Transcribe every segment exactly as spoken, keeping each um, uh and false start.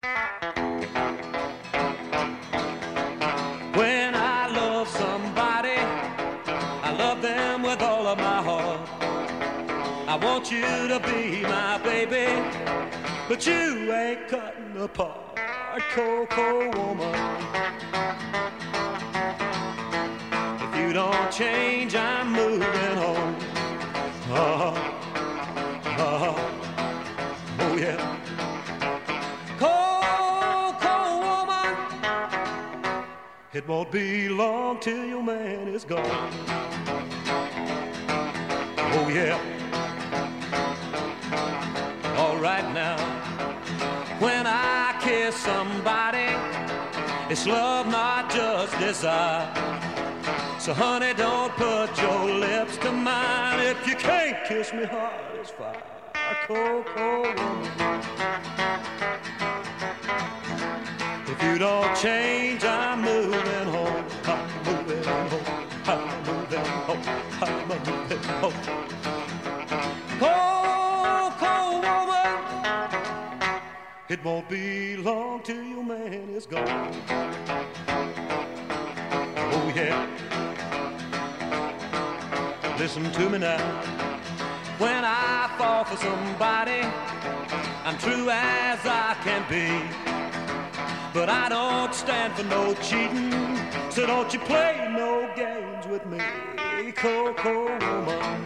When I love somebody, I love them with all of my heart. I want you to be my baby, but you ain't cutting apart, Cocoa woman. If you don't change, I'm moving on. Uh-huh. Uh-huh. Oh yeah. Cocoa woman, it won't be long till your man is gone. Oh yeah. All right now, when I kiss somebody, it's love, not just desire. So honey, don't put your lips to mine. If you can't kiss me hard as fire, Cocoa woman. If you don't change, I'm moving home. I'm moving home. I'm moving home. I'm moving home. Cocoa woman, it won't be long till your man is gone. Oh yeah. Listen to me now. When I fall for somebody, I'm true as I can be. But I don't stand for no cheating, so don't you play no games with me, Cocoa woman.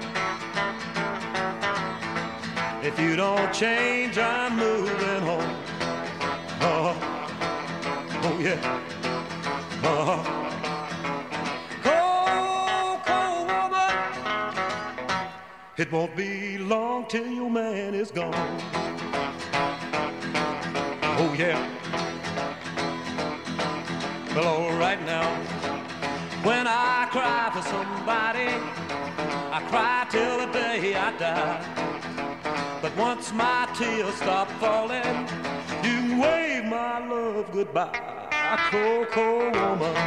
If you don't change, I'm moving home. Oh, oh yeah. Oh. It won't be long till your man is gone. Oh yeah. Well, all right now, when I cry for somebody, I cry till the day I die. But once my tears stop falling, you can wave my love goodbye, Cocoa woman.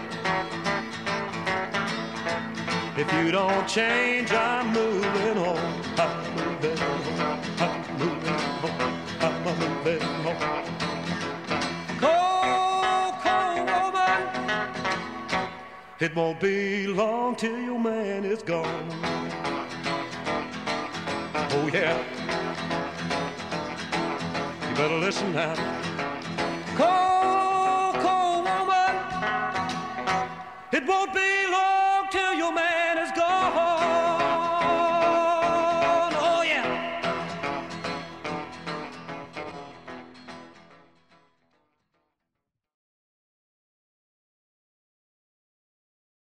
If you don't change, I'm moving on. I'm moving home. I'm moving home. I'm moving home. Cocoa woman, it won't be long till your man is gone. Oh yeah. You better listen now. Cocoa woman, it won't be